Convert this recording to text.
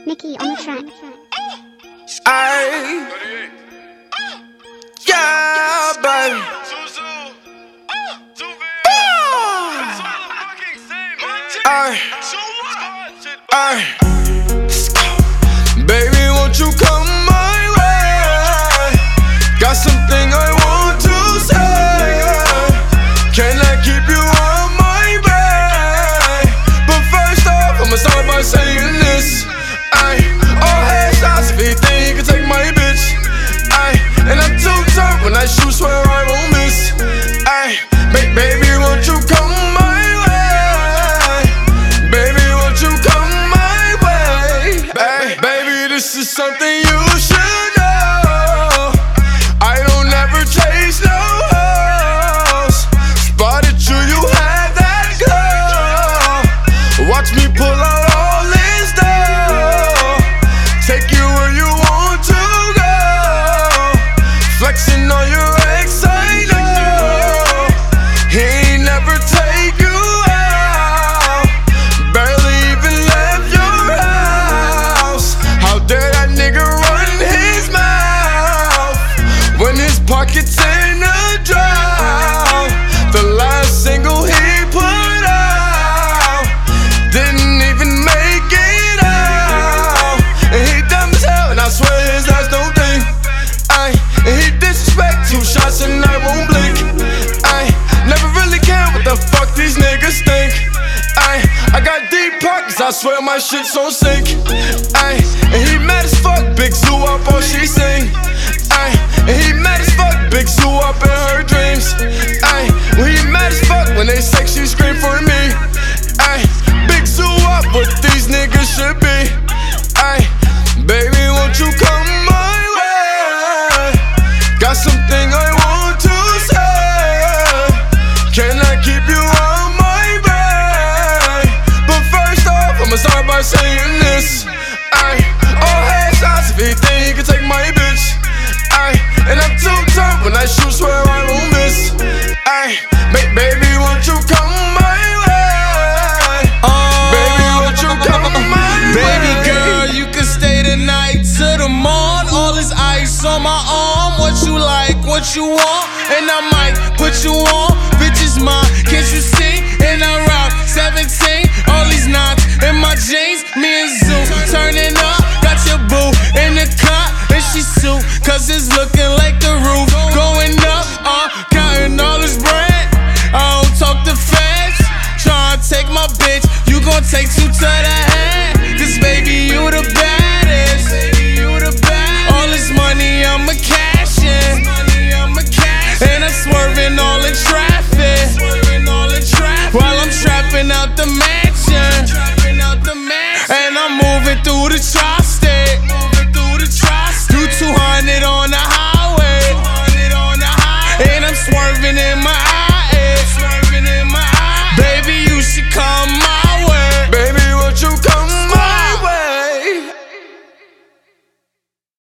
Nikki on the track. Ay, yeah, baby. Ay, baby, won't you come my way? Got something I want to say. Can I keep you on my way? But first off, I'ma start by saying this. All headshots if he think he can take my bitch. And I'm too tough when I shoot, swear I won't miss. Baby, won't you come my way? Baby, won't you come my way? Baby, this is something you should know. I don't ever chase no hoes. Spotted you, you had that glow. Watch me pull out all this dough. Take you where you want to go. Flexing on your ex, I know. He ain't never take you out. Barely even left your house. How dare that nigga run his mouth when his pockets in a drought? The last single he put out didn't even make it out. And he dumb as hell, and I swear his ass don't think. And he disrespect 2 shots and I won't blink. Never really care what the fuck these niggas think. I got deep pockets, I swear my shit's on sync. And he mad as fuck, big zoo up all she sing. And he mad as fuck, big zoo up in her dreams. When he mad as fuck, when they sex she scream for me. Big zoo up, what these niggas should be. Baby, won't you come my way? Got something I want to say. Can I keep you on my way? But first off, I'ma start by saying this. All headshots if he think he can take my bitch. And I'm too tough when I shoot, swear I won't miss. Baby, won't you come my way? Baby, won't you come my way? Baby girl, you can stay the night to the morn. All this ice on my arm. What you like, what you want, and I might put you on.